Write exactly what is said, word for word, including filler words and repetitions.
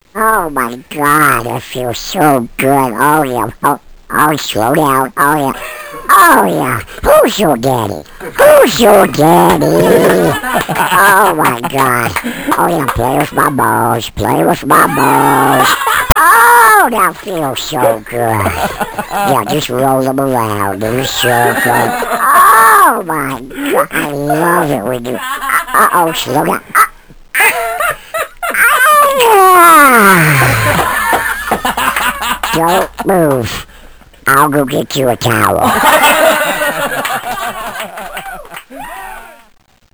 Oh my God, that feels so good. Oh yeah. Oh, oh, slow down. Oh yeah. Oh yeah. Who's your daddy? Who's your daddy? Oh my God. Oh yeah. Play with my balls. Play with my balls. Oh, that feels so good. Yeah, just roll them around in a circle. Oh my God, I love it when you. Uh oh, slow down. Don't move. I'll go get you a towel.